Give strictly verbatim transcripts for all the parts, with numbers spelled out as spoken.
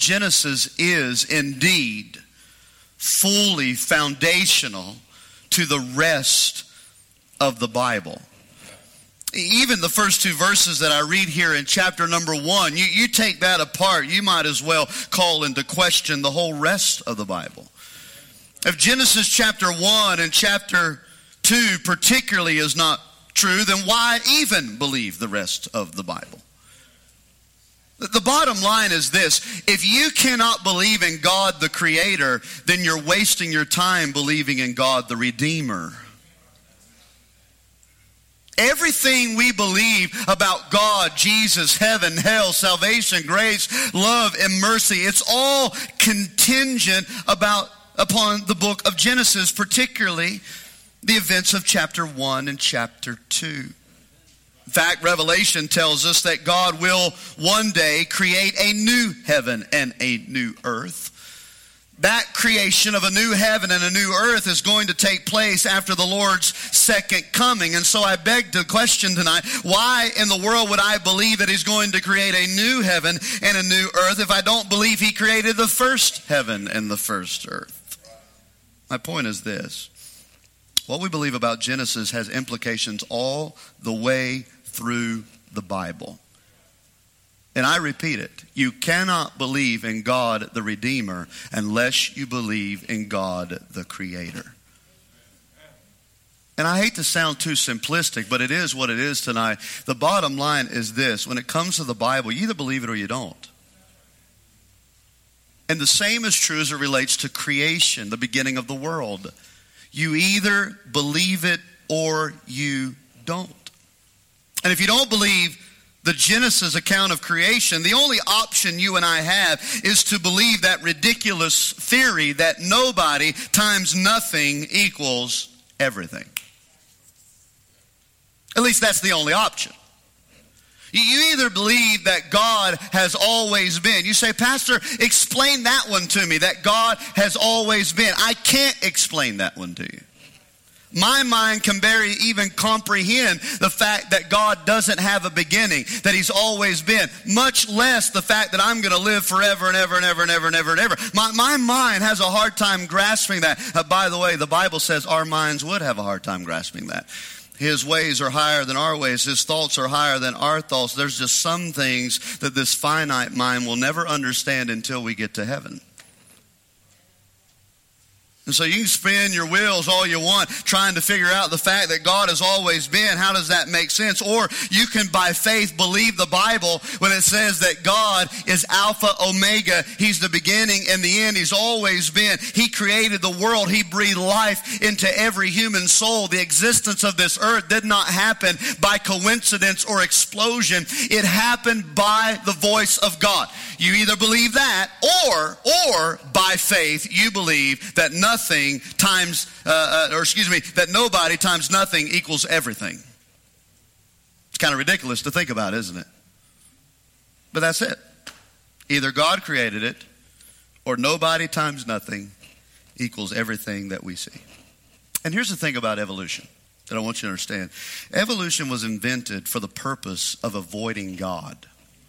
Genesis is indeed fully foundational to the rest of the Bible. Even the first two verses that I read here in chapter number one, you, you take that apart, you might as well call into question the whole rest of the Bible. If Genesis chapter one and chapter two particularly is not true, then why even believe the rest of the Bible? The bottom line is this: if you cannot believe in God the Creator, then you're wasting your time believing in God the Redeemer. Everything we believe about God, Jesus, heaven, hell, salvation, grace, love, and mercy, it's all contingent about upon the book of Genesis, particularly the events of chapter one and chapter two. In fact, Revelation tells us that God will one day create a new heaven and a new earth. That creation of a new heaven and a new earth is going to take place after the Lord's second coming. And so I beg the question tonight, why in the world would I believe that He's going to create a new heaven and a new earth if I don't believe He created the first heaven and the first earth? My point is this: what we believe about Genesis has implications all the way through the Bible. And I repeat it, you cannot believe in God the Redeemer unless you believe in God the Creator. And I hate to sound too simplistic, but it is what it is tonight. The bottom line is this: when it comes to the Bible, you either believe it or you don't. And the same is true as it relates to creation, the beginning of the world. You either believe it or you don't. And if you don't believe the Genesis account of creation, the only option you and I have is to believe that ridiculous theory that nobody times nothing equals everything. At least that's the only option. You either believe that God has always been. You say, Pastor, explain that one to me, that God has always been. I can't explain that one to you. My mind can barely even comprehend the fact that God doesn't have a beginning, that He's always been, much less the fact that I'm going to live forever and ever and ever and ever and ever and ever. My, my mind has a hard time grasping that. Uh, by the way, the Bible says our minds would have a hard time grasping that. His ways are higher than our ways. His thoughts are higher than our thoughts. There's just some things that this finite mind will never understand until we get to heaven. And so you can spin your wheels all you want trying to figure out the fact that God has always been. How does that make sense? Or you can by faith believe the Bible when it says that God is Alpha, Omega. He's the beginning and the end. He's always been. He created the world. He breathed life into every human soul. The existence of this earth did not happen by coincidence or explosion. It happened by the voice of God. You either believe that or, or by faith you believe that nothing Nothing times, uh, uh, or excuse me, that nobody times nothing equals everything. It's kind of ridiculous to think about, isn't it? But that's it. Either God created it, or nobody times nothing equals everything that we see. And here's the thing about evolution that I want you to understand. Evolution was invented for the purpose of avoiding God.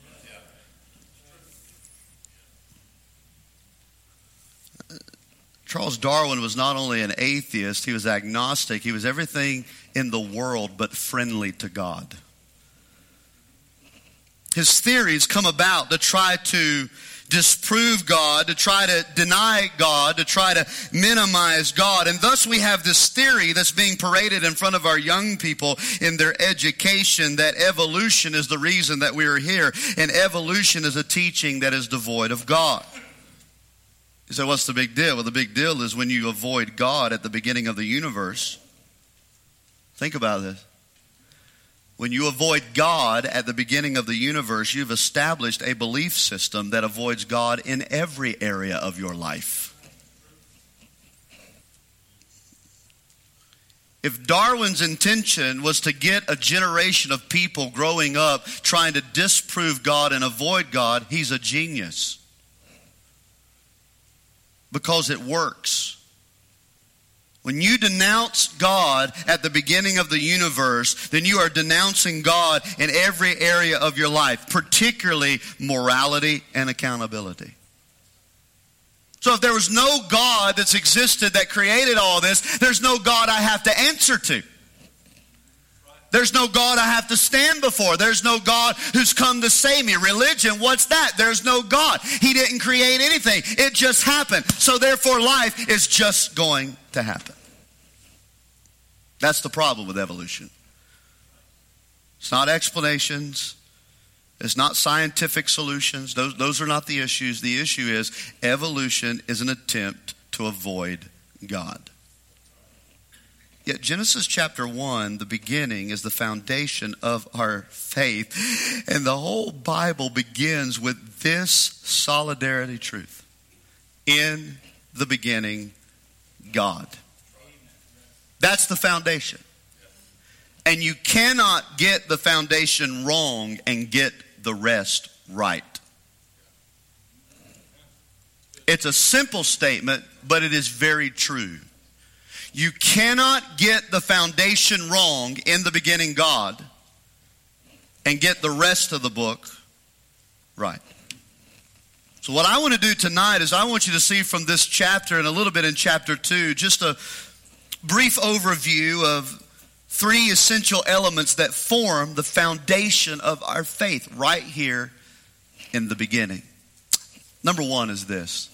Charles Darwin was not only an atheist, he was agnostic. He was everything in the world but friendly to God. His theories come about to try to disprove God, to try to deny God, to try to minimize God. And thus we have this theory that's being paraded in front of our young people in their education, that evolution is the reason that we are here. And evolution is a teaching that is devoid of God. You say, what's the big deal? Well, the big deal is when you avoid God at the beginning of the universe. Think about this. When you avoid God at the beginning of the universe, you've established a belief system that avoids God in every area of your life. If Darwin's intention was to get a generation of people growing up trying to disprove God and avoid God, he's a genius. Because it works. When you denounce God at the beginning of the universe, then you are denouncing God in every area of your life, particularly morality and accountability. So if there was no God that's existed that created all this, there's no God I have to answer to. There's no God I have to stand before. There's no God who's come to save me. Religion, what's that? There's no God. He didn't create anything. It just happened. So therefore life is just going to happen. That's the problem with evolution. It's not explanations. It's not scientific solutions. Those, those are not the issues. The issue is evolution is an attempt to avoid God. Yet Genesis chapter one, the beginning, is the foundation of our faith. And the whole Bible begins with this solidarity truth. In the beginning, God. That's the foundation. And you cannot get the foundation wrong and get the rest right. It's a simple statement, but it is very true. You cannot get the foundation wrong, in the beginning God, and get the rest of the book right. So what I want to do tonight is I want you to see from this chapter and a little bit in chapter two, just a brief overview of three essential elements that form the foundation of our faith right here in the beginning. Number one is this.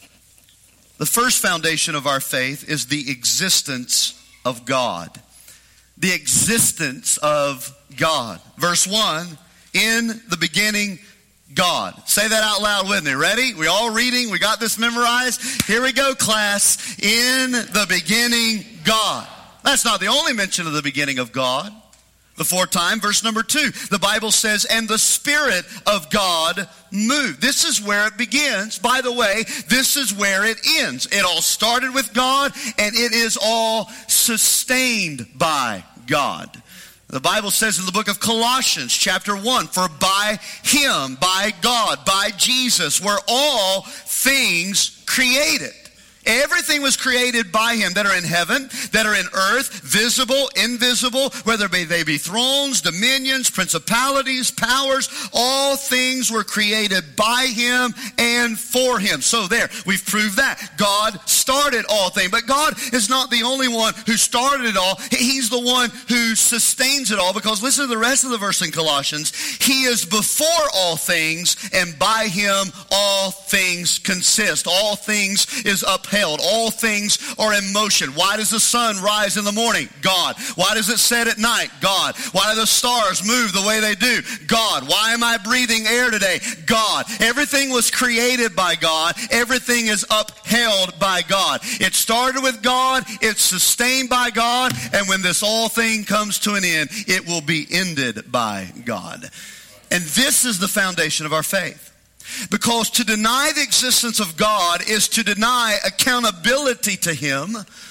The first foundation of our faith is the existence of God. The existence of God. Verse one, in the beginning, God. Say that out loud with me. Ready? We all reading? We got this memorized? Here we go, class. In the beginning, God. That's not the only mention of the beginning of God. The fourth time, verse number two, the Bible says, and the Spirit of God moved. This is where it begins. By the way, this is where it ends. It all started with God, and it is all sustained by God. The Bible says in the book of Colossians, chapter one, for by Him, by God, by Jesus, were all things created. Everything was created by Him that are in heaven, that are in earth, visible, invisible, whether they be thrones, dominions, principalities, powers, all things were created by Him and for Him. So there, we've proved that. God started all things. But God is not the only one who started it all. He's the one who sustains it all, because listen to the rest of the verse in Colossians. He is before all things, and by Him all things consist. All things is upheld. All things are in motion. Why does the sun rise in the morning? God. Why does it set at night? God. Why do the stars move the way they do? God. Why am I breathing air today? God. Everything was created by God. Everything is upheld by God. It started with God. It's sustained by God. And when this all thing comes to an end, it will be ended by God. And this is the foundation of our faith. Because to deny the existence of God is to deny accountability to Him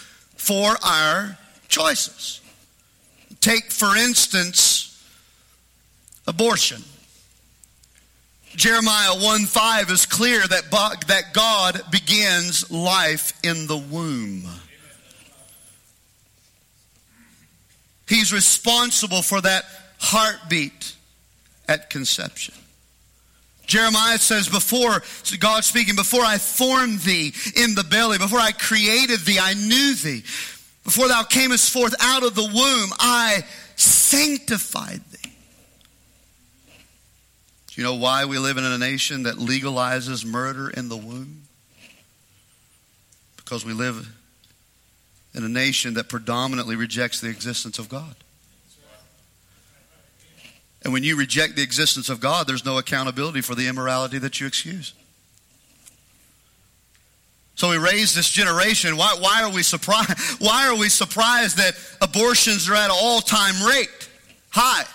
for our choices. Take, for instance, abortion. Jeremiah one five is clear that that God begins life in the womb. He's responsible for that heartbeat at conception. Jeremiah says, before, God speaking, before I formed thee in the belly, before I created thee, I knew thee. Before thou camest forth out of the womb, I sanctified thee. Do you know why we live in a nation that legalizes murder in the womb? Because we live in a nation that predominantly rejects the existence of God. And when you reject the existence of God, there's no accountability for the immorality that you excuse. So we raise this generation. Why, why are we surprised? Why are we surprised that abortions are at an all-time rate? High.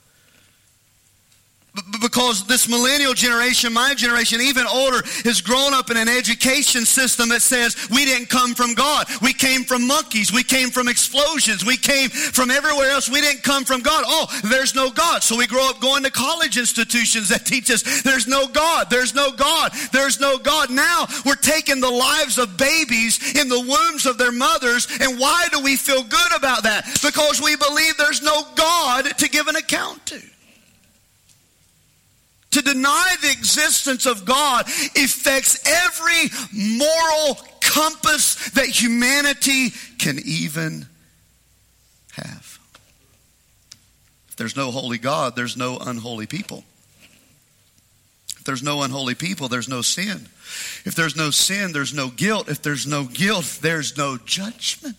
Because this millennial generation, my generation, even older, has grown up in an education system that says we didn't come from God. We came from monkeys. We came from explosions. We came from everywhere else. We didn't come from God. Oh, there's no God. So we grow up going to college institutions that teach us there's no God. There's no God. There's no God. Now we're taking the lives of babies in the wombs of their mothers. And why do we feel good about that? Because we believe there's no God to give an account to. To deny the existence of God affects every moral compass that humanity can even have. If there's no holy God, there's no unholy people. If there's no unholy people, there's no sin. If there's no sin, there's no guilt. If there's no guilt, there's no judgment.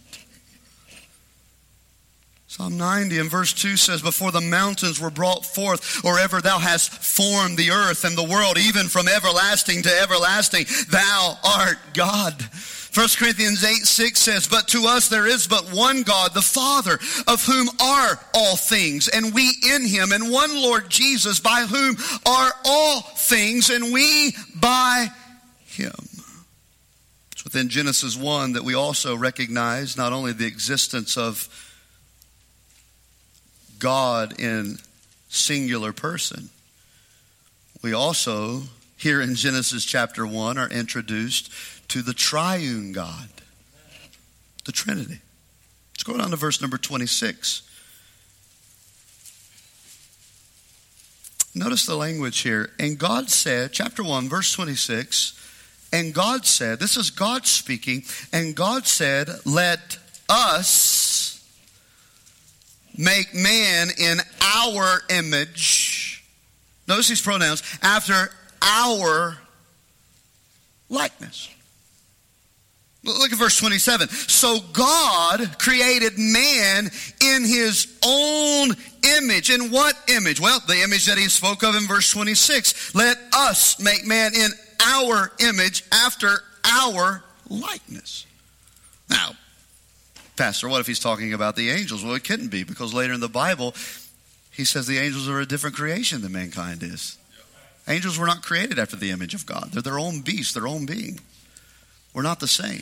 Psalm ninety and verse two says, before the mountains were brought forth, or ever thou hast formed the earth and the world, even from everlasting to everlasting, thou art God. First Corinthians eight six says, but to us there is but one God, the Father, of whom are all things, and we in him, and one Lord Jesus, by whom are all things, and we by him. It's within Genesis one that we also recognize not only the existence of God in singular person, we also, here in Genesis chapter one, are introduced to the triune God, the Trinity. Let's go down to verse number twenty-six. Notice the language here. And God said, chapter one, verse twenty-six, and God said, this is God speaking, and God said, let us make man in our image. Notice these pronouns. After our likeness. Look at verse twenty-seven. So God created man in his own image. In what image? Well, the image that he spoke of in verse twenty-six. Let us make man in our image after our likeness. Now, Pastor, what if he's talking about the angels? Well, it couldn't be, because later in the Bible, he says the angels are a different creation than mankind is. Angels were not created after the image of God. They're their own beast, their own being. We're not the same.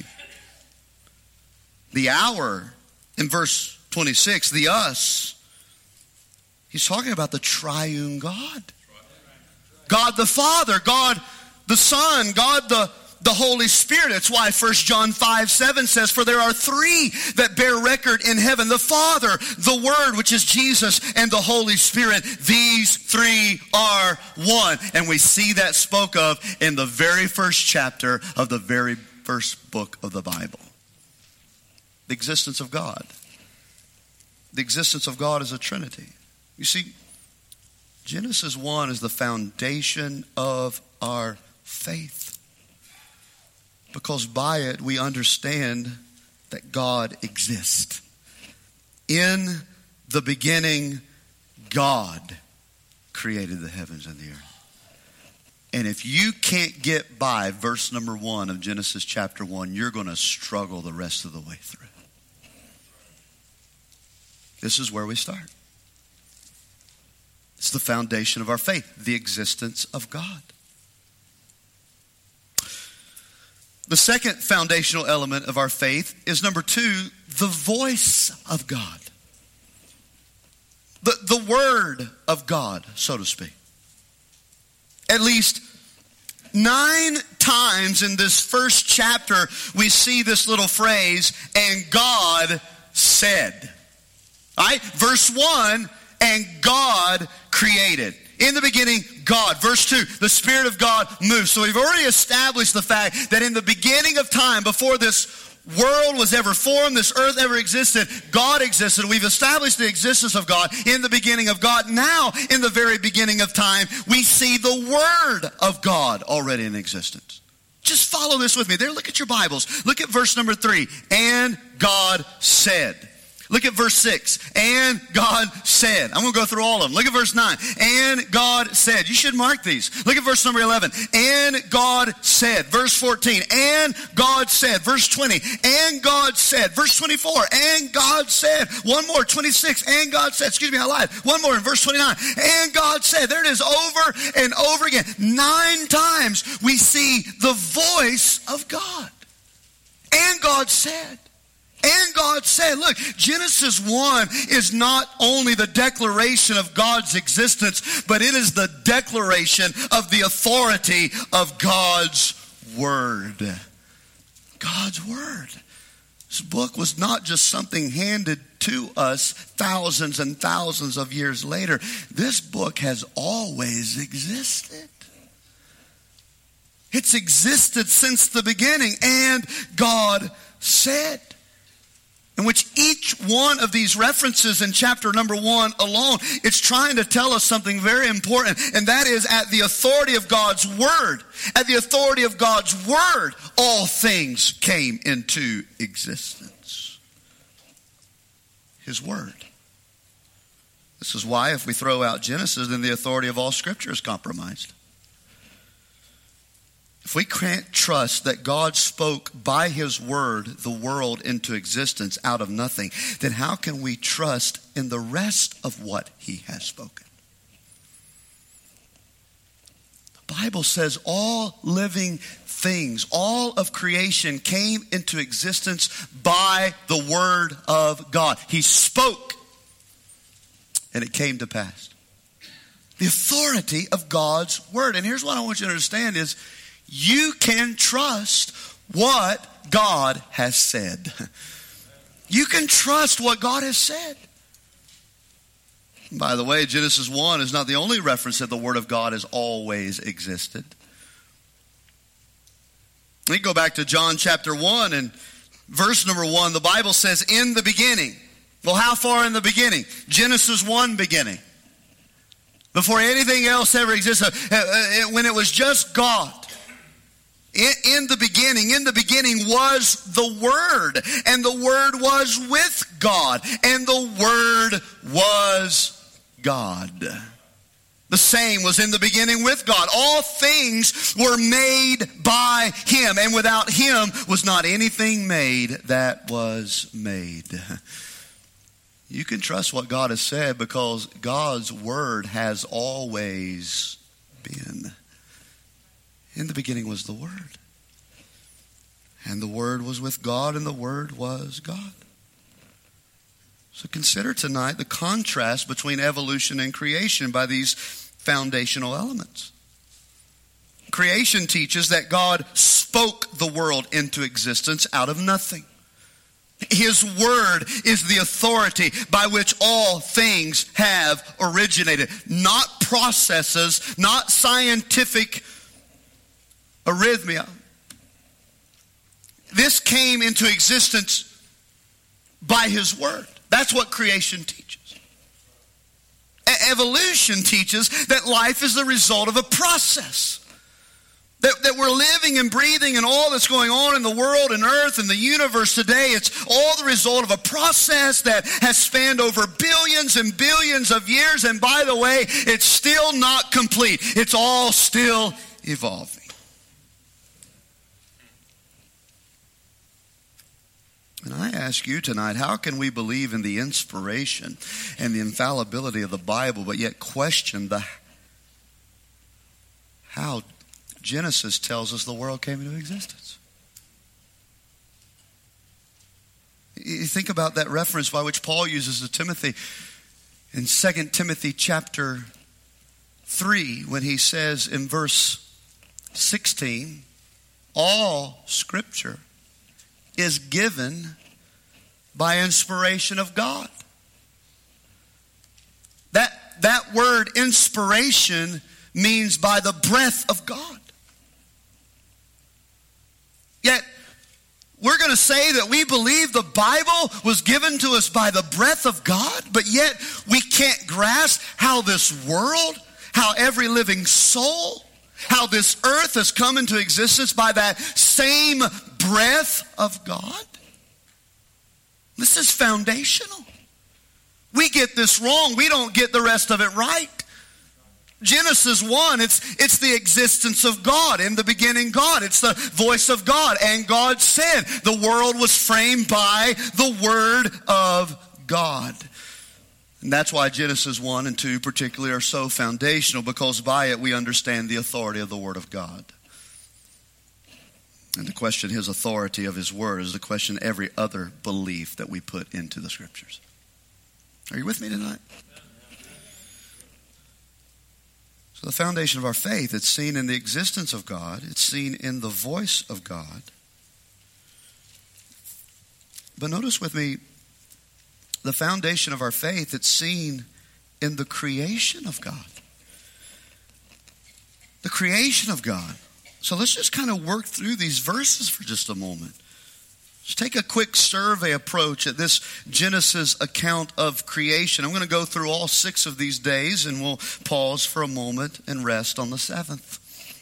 The our, in verse twenty-six, the us, he's talking about the triune God. God the Father, God the Son, God the The Holy Spirit. That's why First John five seven says, for there are three that bear record in heaven. The Father, the Word, which is Jesus, and the Holy Spirit. These three are one. And we see that spoke of in the very first chapter of the very first book of the Bible. The existence of God. The existence of God is a Trinity. You see, Genesis one is the foundation of our faith. Because by it we understand that God exists. In the beginning, God created the heavens and the earth. And if you can't get by verse number one of Genesis chapter one, you're going to struggle the rest of the way through. This is where we start. It's the foundation of our faith, the existence of God. The second foundational element of our faith is number two, the voice of God. The, the word of God, so to speak. At least nine times in this first chapter, we see this little phrase, and God said. All right? Verse one, and God created. In the beginning, God. Verse two, the Spirit of God moves. So we've already established the fact that in the beginning of time, before this world was ever formed, this earth ever existed, God existed. We've established the existence of God in the beginning of God. Now, in the very beginning of time, we see the Word of God already in existence. Just follow this with me. There, look at your Bibles. Look at verse number three. And God said. Look at verse six. And God said. I'm going to go through all of them. Look at verse nine. And God said. You should mark these. Look at verse number eleven. And God said. Verse fourteen. And God said. Verse twenty. And God said. Verse twenty-four. And God said. One more. twenty-six. And God said. Excuse me, I lied. One more in verse twenty-nine. And God said. There it is, over and over again. Nine times we see the voice of God. And God said. And God said, look, Genesis one is not only the declaration of God's existence, but it is the declaration of the authority of God's Word. God's Word. This book was not just something handed to us thousands and thousands of years later. This book has always existed. It's existed since the beginning, and God said. In which each one of these references in chapter number one alone, it's trying to tell us something very important, and that is at the authority of God's word, at the authority of God's word, all things came into existence. His word. This is why if we throw out Genesis, then the authority of all Scripture is compromised. If we can't trust that God spoke by His word the world into existence out of nothing, then how can we trust in the rest of what He has spoken? The Bible says all living things, all of creation came into existence by the word of God. He spoke, and it came to pass. The authority of God's word. And here's what I want you to understand is, you can trust what God has said. You can trust what God has said. By the way, Genesis one is not the only reference that the Word of God has always existed. We go back to John chapter one and verse number one. The Bible says, in the beginning. Well, how far in the beginning? Genesis one beginning. Before anything else ever existed. When it was just God. In the beginning, in the beginning was the Word, and the Word was with God, and the Word was God. The same was in the beginning with God. All things were made by Him, and without Him was not anything made that was made. You can trust what God has said because God's Word has always been. In the beginning was the Word. And the Word was with God, and the Word was God. So consider tonight the contrast between evolution and creation by these foundational elements. Creation teaches that God spoke the world into existence out of nothing. His word is the authority by which all things have originated. Not processes, not scientific arrhythmia. This came into existence by His word. That's what creation teaches. E- evolution teaches that life is the result of a process. That, that we're living and breathing and all that's going on in the world and earth and the universe today, it's all the result of a process that has spanned over billions and billions of years. And by the way, it's still not complete. It's all still evolving. And I ask you tonight, how can we believe in the inspiration and the infallibility of the Bible, but yet question the how Genesis tells us the world came into existence? You think about that reference by which Paul uses to Timothy in Second Timothy chapter three, when he says in verse sixteen, all Scripture is given by inspiration of God. That, that word inspiration means by the breath of God. Yet, we're going to say that we believe the Bible was given to us by the breath of God, but yet we can't grasp how this world, how every living soul, how this earth has come into existence by that same breath of God. This is foundational. We get this wrong. We don't get the rest of it right. Genesis one, it's, it's the existence of God. In the beginning, God. It's the voice of God. And God said, the world was framed by the Word of God. And that's why Genesis one and two particularly are so foundational, because by it we understand the authority of the Word of God. And to question His authority of His Word is to question every other belief that we put into the Scriptures. Are you with me tonight? So the foundation of our faith, it's seen in the existence of God. It's seen in the voice of God. But notice with me, the foundation of our faith, it's seen in the creation of God. The creation of God. So let's just kind of work through these verses for just a moment. Let's take a quick survey approach at this Genesis account of creation. I'm going to go through all six of these days, and we'll pause for a moment and rest on the seventh.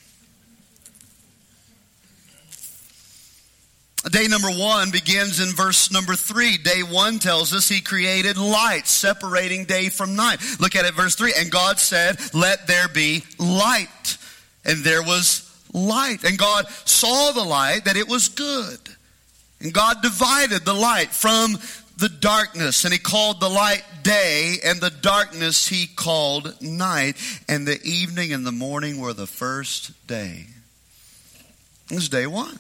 Day number one begins in verse number three. Day one tells us he created light, separating day from night. Look at it, verse three. And God said, let there be light. And there was light. And God saw the light, that it was good. And God divided the light from the darkness. And he called the light day, and the darkness he called night. And the evening and the morning were the first day. It was day one.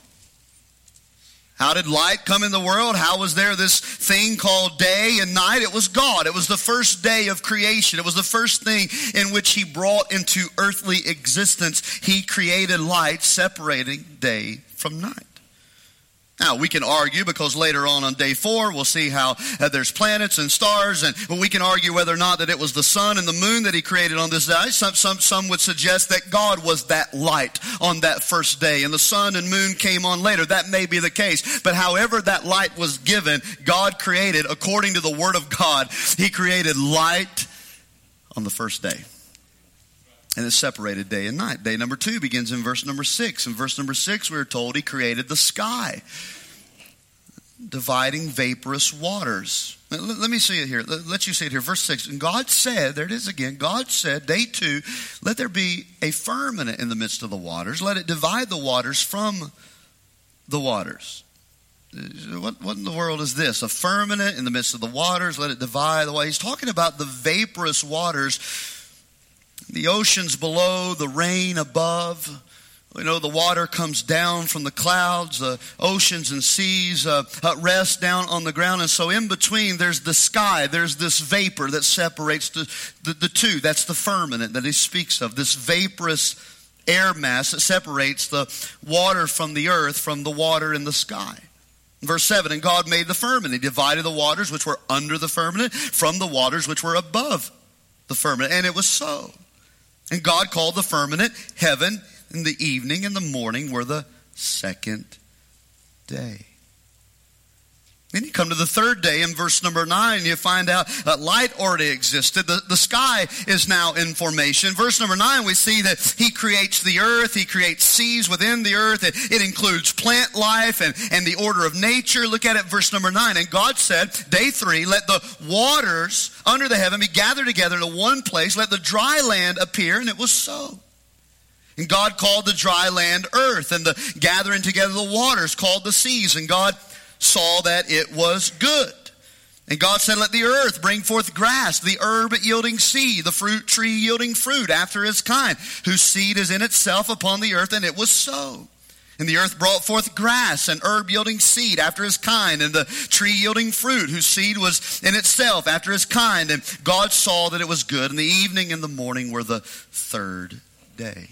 How did light come in the world? How was there this thing called day and night? It was God. It was the first day of creation. It was the first thing in which he brought into earthly existence. He created light, separating day from night. Now, we can argue, because later on on day four, we'll see how uh, there's planets and stars, and well, we can argue whether or not that it was the sun and the moon that he created on this day. Some, some, some would suggest that God was that light on that first day, and the sun and moon came on later. That may be the case. But however that light was given, God created, according to the Word of God, he created light on the first day. And it's separated day and night. Day number two begins in verse number six. In verse number six, we are told he created the sky, dividing vaporous waters. Let me see it here. Let you see it here. Verse six. And God said, there it is again. God said, day two, let there be a firmament in the midst of the waters. Let it divide the waters from the waters. What, what in the world is this? A firmament in the midst of the waters. Let it divide the waters. He's talking about the vaporous waters. The oceans below, the rain above. We know the water comes down from the clouds. The oceans and seas uh, uh, rest down on the ground. And so in between, there's the sky. There's this vapor that separates the, the, the two. That's the firmament that he speaks of. This vaporous air mass that separates the water from the earth from the water in the sky. Verse seven, and God made the firmament. He divided the waters which were under the firmament from the waters which were above the firmament. And it was so. And God called the firmament heaven, and the evening and the morning were the second day. Then you come to the third day in verse number nine, and you find out that light already existed. The, the sky is now in formation. Verse number nine, we see that he creates the earth. He creates seas within the earth. It, it includes plant life and, and the order of nature. Look at it, verse number nine. And God said, day three, let the waters under the heaven be gathered together into one place. Let the dry land appear. And it was so. And God called the dry land earth, and the gathering together the waters called the seas. And God saw that it was good. And God said, let the earth bring forth grass, the herb yielding seed, the fruit tree yielding fruit after its kind, whose seed is in itself upon the earth, and it was so. And the earth brought forth grass and herb yielding seed after his kind, and the tree yielding fruit, whose seed was in itself after his kind. And God saw that it was good, and the evening and the morning were the third day.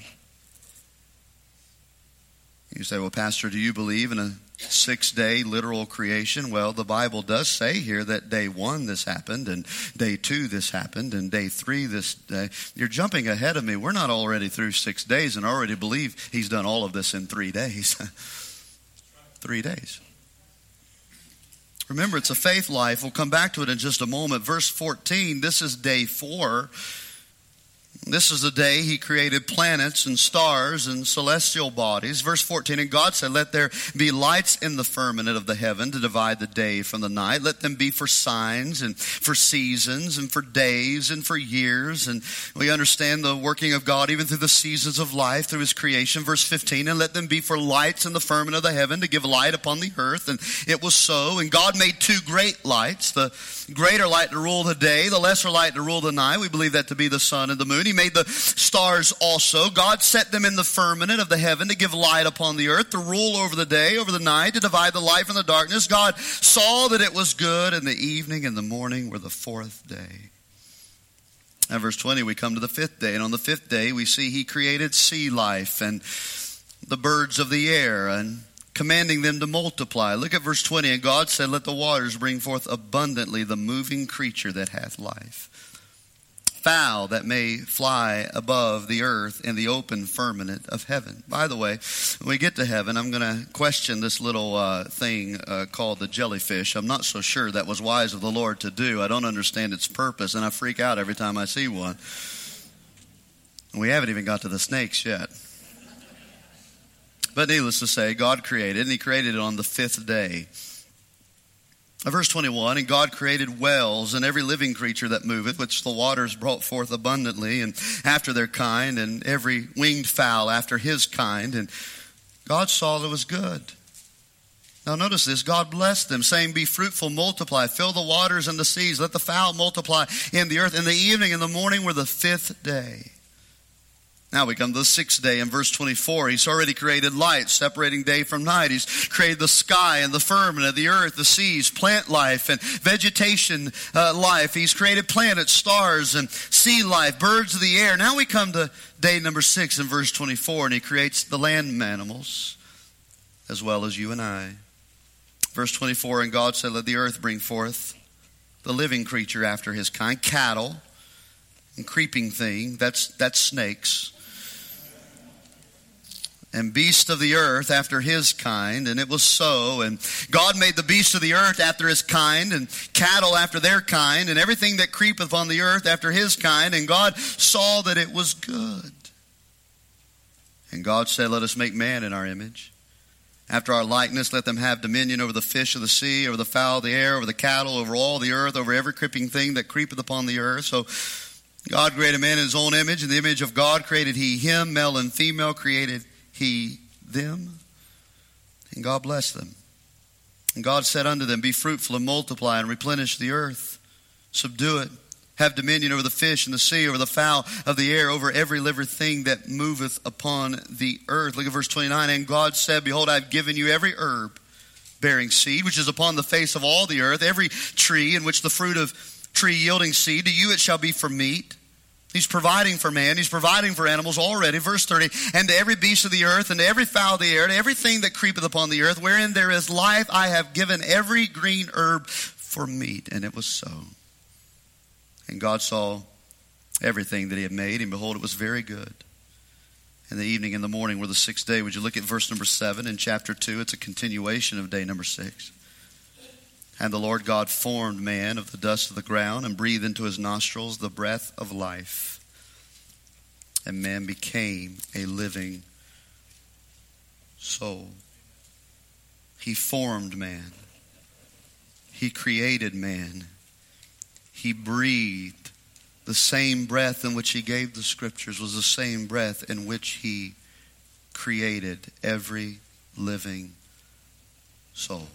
You say, well, Pastor, do you believe in a six-day literal creation? Well, the Bible does say here that day one this happened, and day two this happened, and day three this day. You're jumping ahead of me. We're not already through six days and already believe he's done all of this in three days. Three days. Remember, it's a faith life. We'll come back to it in just a moment. Verse fourteen, this is day four. This is the day he created planets and stars and celestial bodies. Verse fourteen, and God said, let there be lights in the firmament of the heaven to divide the day from the night. Let them be for signs and for seasons and for days and for years. And we understand the working of God even through the seasons of life, through his creation. Verse fifteen, and let them be for lights in the firmament of the heaven to give light upon the earth. And it was so. And God made two great lights, the greater light to rule the day, the lesser light to rule the night. We believe that to be the sun and the moon. He made the stars also. God set them in the firmament of the heaven to give light upon the earth, to rule over the day, over the night, to divide the light from the darkness. God saw that it was good, and the evening and the morning were the fourth day. And verse twenty, we come to the fifth day. And on the fifth day, we see he created sea life and the birds of the air and commanding them to multiply. Look at verse twenty. And God said, let the waters bring forth abundantly the moving creature that hath life, fowl that may fly above the earth in the open firmament of heaven. By the way, when we get to heaven, I'm going to question this little uh, thing uh, called the jellyfish. I'm not so sure that was wise of the Lord to do. I don't understand its purpose, and I freak out every time I see one. And we haven't even got to the snakes yet. But needless to say, God created, and he created it on the fifth day. Verse twenty-one, and God created whales and every living creature that moveth, which the waters brought forth abundantly, and after their kind, and every winged fowl after his kind. And God saw that it was good. Now notice this, God blessed them, saying, be fruitful, multiply, fill the waters and the seas, let the fowl multiply in the earth. In the evening and the morning were the fifth day. Now we come to the sixth day in verse twenty-four. He's already created light, separating day from night. He's created the sky and the firmament, the earth, the seas, plant life and vegetation uh, life. He's created planets, stars, and sea life, birds of the air. Now we come to day number six in verse twenty-four, and he creates the land animals as well as you and I. Verse twenty-four, and God said, let the earth bring forth the living creature after his kind, cattle and creeping thing, that's, that's snakes, and beast of the earth after his kind. And it was so. And God made the beast of the earth after his kind, and cattle after their kind, and everything that creepeth on the earth after his kind. And God saw that it was good. And God said, let us make man in our image, after our likeness. Let them have dominion over the fish of the sea, over the fowl of the air, over the cattle, over all the earth, over every creeping thing that creepeth upon the earth. So God created man in his own image. In the image of God created he him, male and female created he them, and God blessed them. And God said unto them, be fruitful and multiply and replenish the earth, subdue it, have dominion over the fish in the sea, over the fowl of the air, over every living thing that moveth upon the earth. Look at verse twenty-nine. And God said, behold, I have given you every herb bearing seed, which is upon the face of all the earth, every tree in which the fruit of tree yielding seed, to you it shall be for meat. He's providing for man. He's providing for animals already. Verse thirty, and to every beast of the earth, and to every fowl of the air, and everything that creepeth upon the earth, wherein there is life, I have given every green herb for meat. And it was so. And God saw everything that he had made, and behold, it was very good. And the evening and the morning were the sixth day. Would you look at verse number seven in chapter two? It's a continuation of day number six. And the Lord God formed man of the dust of the ground, and breathed into his nostrils the breath of life. And man became a living soul. He formed man. He created man. He breathed. The same breath in which he gave the scriptures was the same breath in which he created every living soul.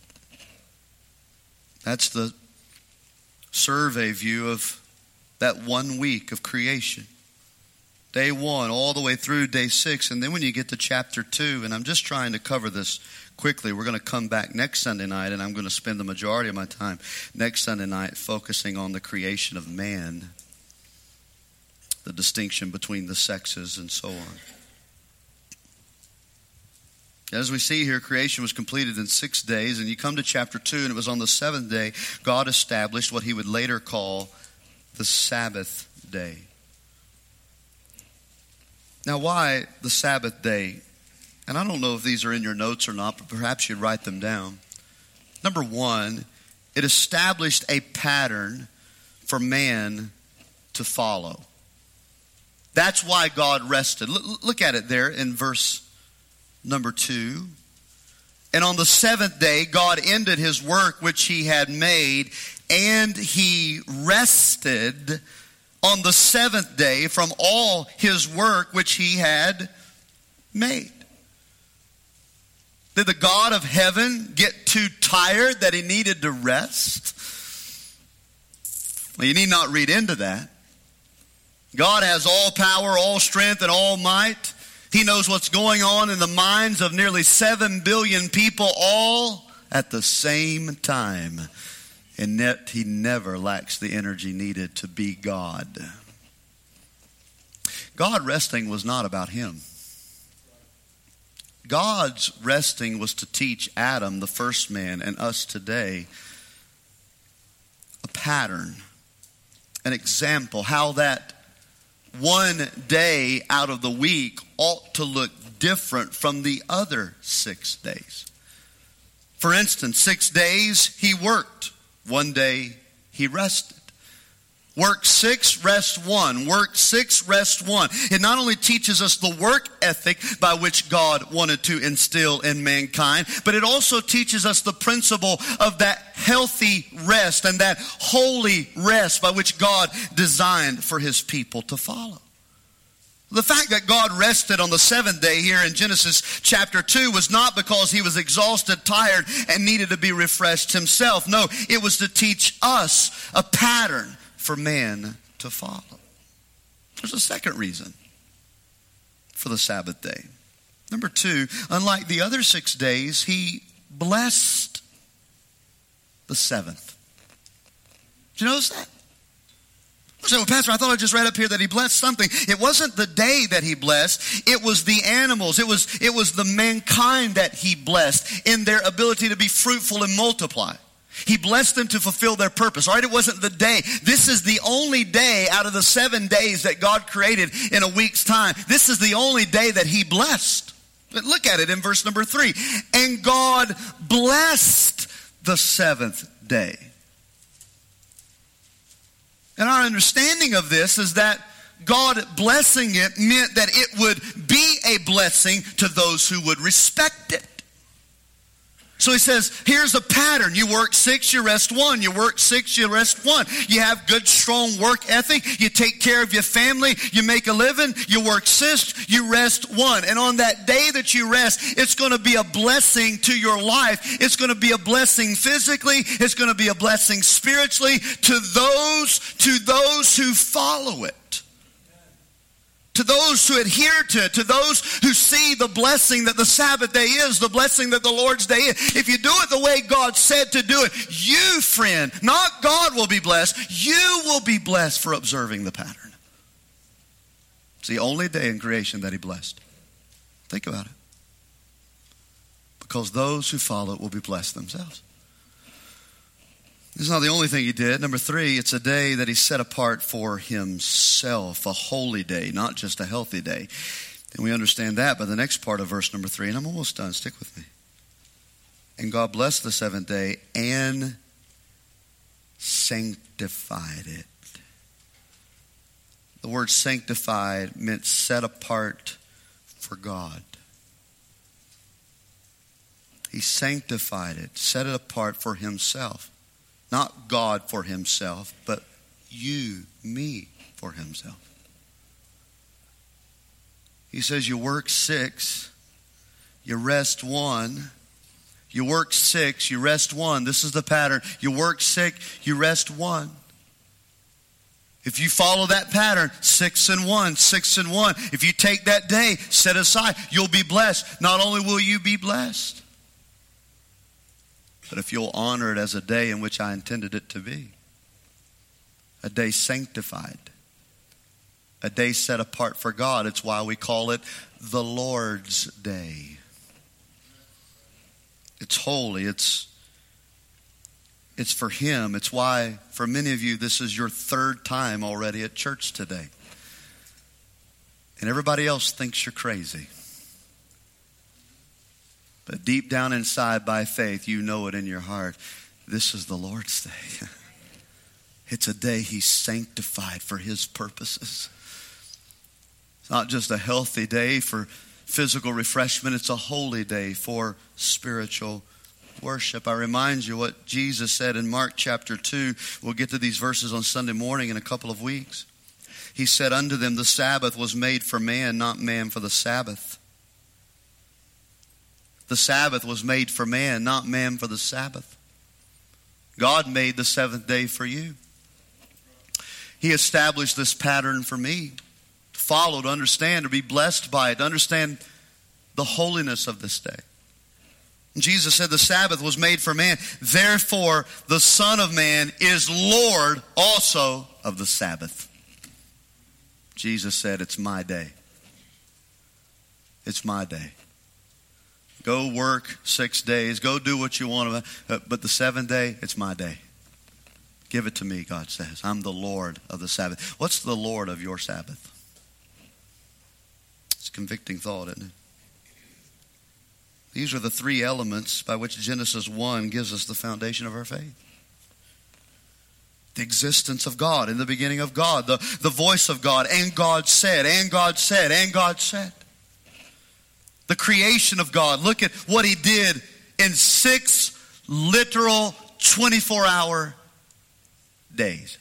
That's the survey view of that one week of creation. Day one all the way through day six. And then when you get to chapter two, and I'm just trying to cover this quickly. We're going to come back next Sunday night, and I'm going to spend the majority of my time next Sunday night focusing on the creation of man, the distinction between the sexes and so on. As we see here, creation was completed in six days, and you come to chapter two, and it was on the seventh day God established what he would later call the Sabbath day. Now, why the Sabbath day? And I don't know if these are in your notes or not, but perhaps you'd write them down. Number one, it established a pattern for man to follow. That's why God rested. Look at it there in verse number two. And on the seventh day, God ended his work which he had made, and he rested on the seventh day from all his work which he had made. Did the God of heaven get too tired that he needed to rest? Well, you need not read into that. God has all power, all strength, and all might. He knows what's going on in the minds of nearly seven billion people all at the same time. And yet he never lacks the energy needed to be God. God resting was not about him. God's resting was to teach Adam, the first man, and us today a pattern, an example, how that one day out of the week ought to look different from the other six days. For instance, six days he worked, one day he rested. Work six, rest one. Work six, rest one. It not only teaches us the work ethic by which God wanted to instill in mankind, but it also teaches us the principle of that healthy rest and that holy rest by which God designed for his people to follow. The fact that God rested on the seventh day here in Genesis chapter two was not because he was exhausted, tired, and needed to be refreshed himself. No, it was to teach us a pattern for man to follow. There's a second reason for the Sabbath day. Number two, unlike the other six days, he blessed the seventh. Did you notice that? I said, well, Pastor, I thought I just read up here that he blessed something. It wasn't the day that he blessed. It was the animals. It was, it was the mankind that he blessed in their ability to be fruitful and multiply. He blessed them to fulfill their purpose. All right, it wasn't the day. This is the only day out of the seven days that God created in a week's time. This is the only day that he blessed. But look at it in verse number three. And God blessed the seventh day. And our understanding of this is that God blessing it meant that it would be a blessing to those who would respect it. So he says, here's a pattern. You work six, you rest one. You work six, you rest one. You have good, strong work ethic. You take care of your family. You make a living. You work six, you rest one. And on that day that you rest, it's going to be a blessing to your life. It's going to be a blessing physically. It's going to be a blessing spiritually to those, to those who follow it. To those who adhere to it, to those who see the blessing that the Sabbath day is, the blessing that the Lord's day is. If you do it the way God said to do it, you, friend, not God will be blessed, you will be blessed for observing the pattern. It's the only day in creation that he blessed. Think about it. Because those who follow it will be blessed themselves. This is not the only thing he did. Number three, it's a day that he set apart for himself, a holy day, not just a healthy day. And we understand that by the next part of verse number three, and I'm almost done. Stick with me. And God blessed the seventh day and sanctified it. The word sanctified meant set apart for God. He sanctified it, set it apart for himself. Not God for himself, but you, me, for himself. He says you work six, you rest one. You work six, you rest one. This is the pattern. You work six, you rest one. If you follow that pattern, six and one, six and one. If you take that day, set aside, you'll be blessed. Not only will you be blessed, but if you'll honor it as a day in which I intended it to be. A day sanctified. A day set apart for God. It's why we call it the Lord's Day. It's holy. It's, it's for him. It's why for many of you this is your third time already at church today. And everybody else thinks you're crazy. But deep down inside, by faith, you know it in your heart. This is the Lord's day. It's a day he sanctified for his purposes. It's not just a healthy day for physical refreshment. It's a holy day for spiritual worship. I remind you what Jesus said in Mark chapter two. We'll get to these verses on Sunday morning in a couple of weeks. He said unto them, the Sabbath was made for man, not man for the Sabbath. The Sabbath was made for man, not man for the Sabbath. God made the seventh day for you. He established this pattern for me to follow, to understand, to be blessed by it, to understand the holiness of this day. And Jesus said the Sabbath was made for man. Therefore, the Son of Man is Lord also of the Sabbath. Jesus said, it's my day. It's my day. Go work six days. Go do what you want. But the seventh day, it's my day. Give it to me, God says. I'm the Lord of the Sabbath. What's the Lord of your Sabbath? It's a convicting thought, isn't it? These are the three elements by which Genesis one gives us the foundation of our faith. The existence of God, in the beginning of God, the, the voice of God, and God said, and God said, and God said. The creation of God. Look at what he did in six literal twenty-four hour days.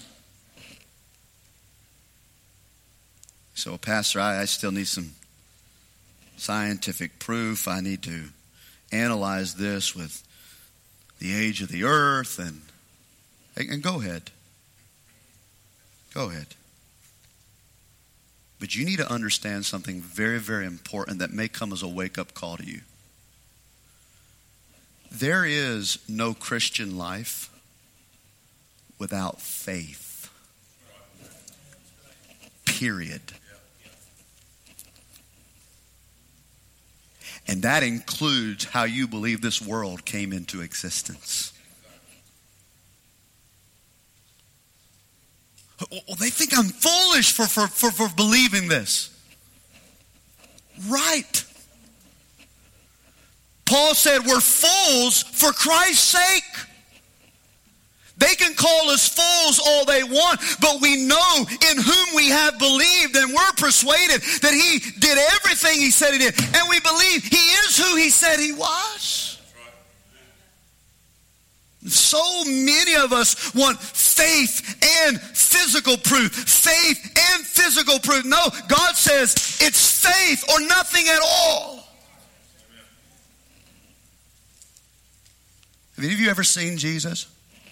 So, Pastor, I, I still need some scientific proof. I need to analyze this with the age of the earth. And, and go ahead. Go ahead. But you need to understand something very, very important that may come as a wake-up call to you. There is no Christian life without faith. Period. And that includes how you believe this world came into existence. Well, they think I'm foolish for, for, for, for believing this. Right. Paul said we're fools for Christ's sake. They can call us fools all they want, but we know in whom we have believed, and we're persuaded that he did everything he said he did. And we believe he is who he said he was. So many of us want faith and physical proof. Faith and physical proof. No, God says it's faith or nothing at all. Have any of you ever seen Jesus?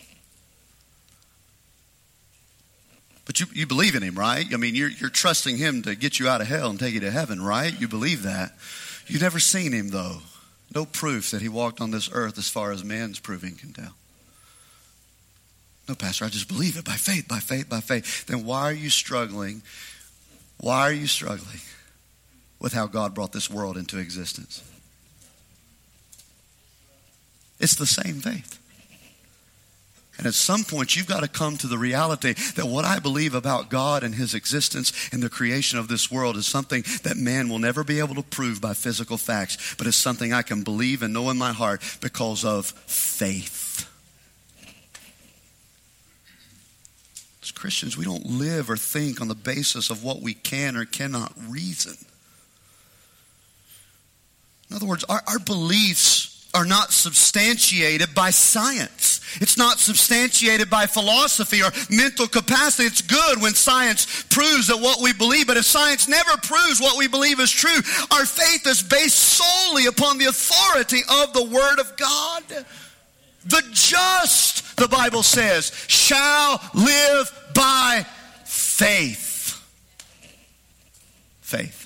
But you, you believe in him, right? I mean, you're, you're trusting him to get you out of hell and take you to heaven, right? You believe that. You've never seen him, though. No proof that he walked on this earth as far as man's proving can tell. No, Pastor, I just believe it by faith, by faith, by faith. Then why are you struggling? Why are you struggling with how God brought this world into existence? It's the same faith. And at some point, you've got to come to the reality that what I believe about God and his existence and the creation of this world is something that man will never be able to prove by physical facts, but it's something I can believe and know in my heart because of faith. As Christians, we don't live or think on the basis of what we can or cannot reason. In other words, our, our beliefs are not substantiated by science. It's not substantiated by philosophy or mental capacity. It's good when science proves that what we believe, but if science never proves what we believe is true, our faith is based solely upon the authority of the Word of God. The just, the Bible says, shall live by faith. Faith.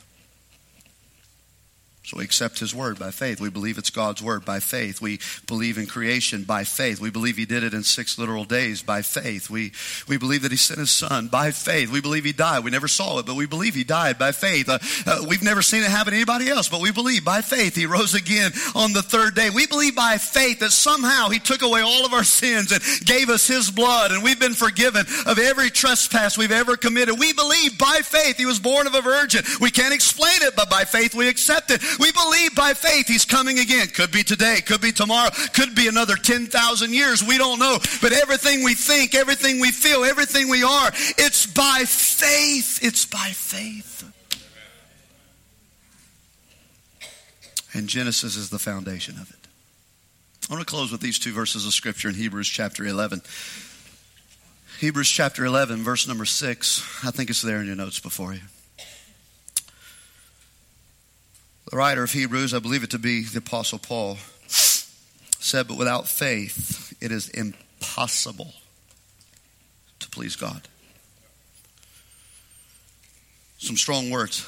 So we accept his word by faith. We believe it's God's word by faith. We believe in creation by faith. We believe he did it in six literal days by faith. We we believe that he sent his son by faith. We believe he died. We never saw it, but we believe he died by faith. Uh, uh, we've never seen it happen to anybody else, but we believe by faith he rose again on the third day. We believe by faith that somehow he took away all of our sins and gave us his blood, and we've been forgiven of every trespass we've ever committed. We believe by faith he was born of a virgin. We can't explain it, but by faith we accept it. We believe by faith he's coming again. Could be today, could be tomorrow, could be another ten thousand years. We don't know. But everything we think, everything we feel, everything we are, it's by faith. It's by faith. And Genesis is the foundation of it. I want to close with these two verses of Scripture in Hebrews chapter eleven. Hebrews chapter eleven, verse number six. I think it's there in your notes before you. The writer of Hebrews, I believe it to be the Apostle Paul, said, but without faith, it is impossible to please God. Some strong words.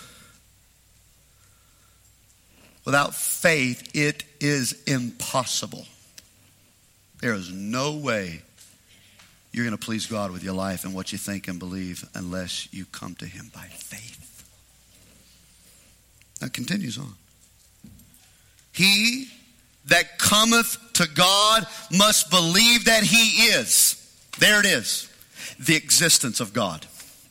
Without faith, it is impossible. There is no way you're going to please God with your life and what you think and believe unless you come to him by faith. That continues on. He that cometh to God must believe that he is. There it is. The existence of God.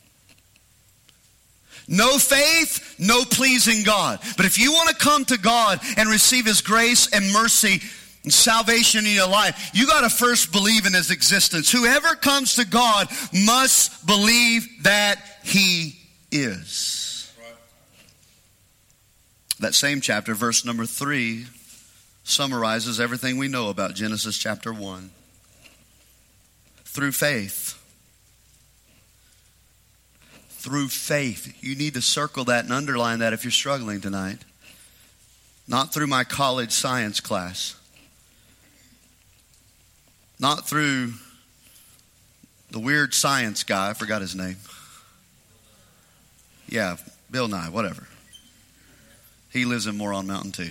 No faith, no pleasing God. But if you want to come to God and receive his grace and mercy and salvation in your life, you got to first believe in his existence. Whoever comes to God must believe that he is. Right. That same chapter, verse number three, summarizes everything we know about Genesis chapter one. Through faith. Through faith. You need to circle that and underline that if you're struggling tonight. Not through my college science class. Not through the weird science guy. I forgot his name. Yeah, Bill Nye, whatever. He lives in Moron Mountain too.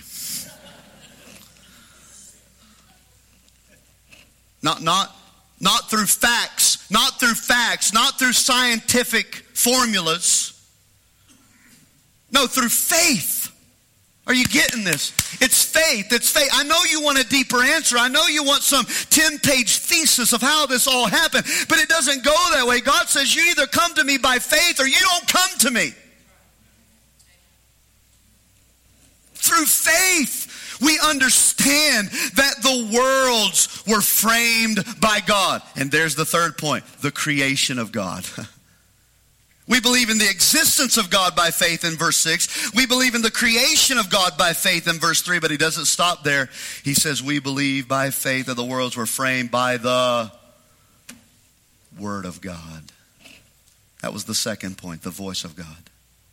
Not, not, not through facts, not through facts, not through scientific formulas. No, through faith. Are you getting this? It's faith. It's faith. I know you want a deeper answer. I know you want some ten-page thesis of how this all happened, but it doesn't go that way. God says you either come to me by faith or you don't come to me. Through faith, we understand that the worlds were framed by God. And there's the third point, the creation of God. We believe in the existence of God by faith in verse six. We believe in the creation of God by faith in verse three, but he doesn't stop there. He says we believe by faith that the worlds were framed by the Word of God. That was the second point, the voice of God.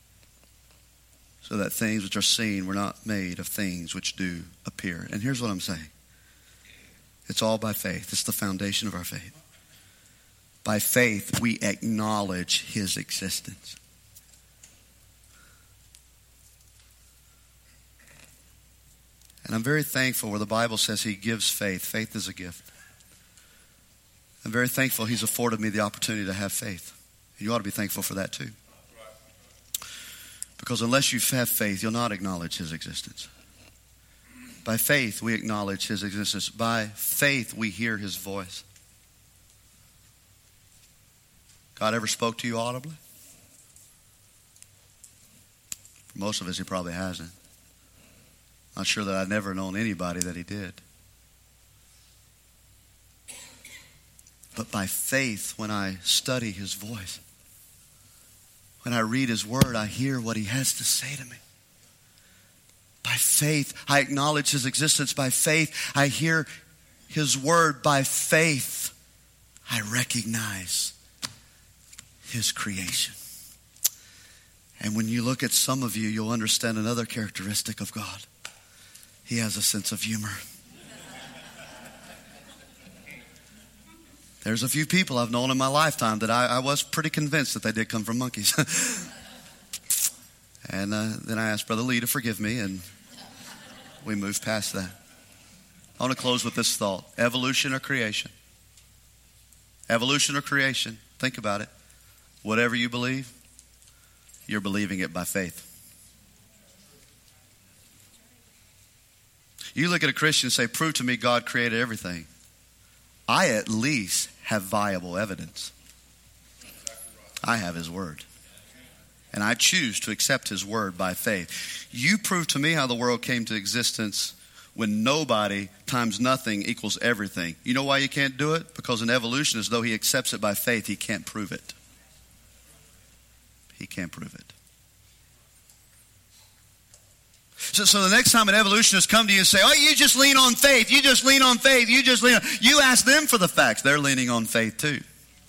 So that things which are seen were not made of things which do appear. And here's what I'm saying. It's all by faith. It's the foundation of our faith. By faith, we acknowledge his existence. And I'm very thankful where the Bible says he gives faith. Faith is a gift. I'm very thankful he's afforded me the opportunity to have faith. And you ought to be thankful for that too. Because unless you have faith, you'll not acknowledge his existence. By faith, we acknowledge his existence. By faith, we hear his voice. God ever spoke to you audibly? For most of us, he probably hasn't. Not sure that I've never known anybody that he did. But by faith, when I study his voice, when I read his word, I hear what he has to say to me. By faith, I acknowledge his existence. By faith, I hear his word. By faith, I recognize his creation. And when you look at some of you, you'll understand another characteristic of God. He has a sense of humor. There's a few people I've known in my lifetime that I, I was pretty convinced that they did come from monkeys. and uh, then I asked Brother Lee to forgive me, and we moved past that. I want to close with this thought. Evolution or creation? Evolution or creation? Think about it. Whatever you believe, you're believing it by faith. You look at a Christian and say, prove to me God created everything. I at least have viable evidence. I have his word. And I choose to accept his word by faith. You prove to me how the world came to existence when nobody times nothing equals everything. You know why you can't do it? Because in evolution, as though he accepts it by faith, he can't prove it. He can't prove it. So, so the next time an evolutionist come to you and say, oh, you just lean on faith. You just lean on faith. You just lean on. You ask them for the facts. They're leaning on faith too.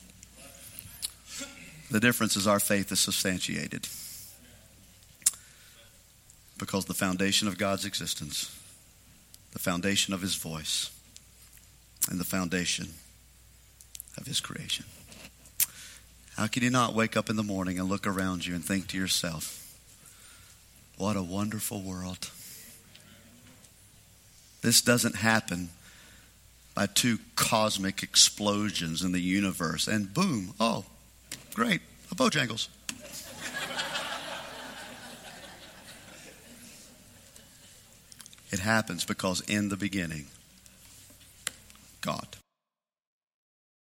The difference is our faith is substantiated. Because the foundation of God's existence, the foundation of his voice, and the foundation of his creation. How can you not wake up in the morning and look around you and think to yourself, what a wonderful world. This doesn't happen by two cosmic explosions in the universe and boom, oh, great, a Bojangles. It happens because in the beginning, God.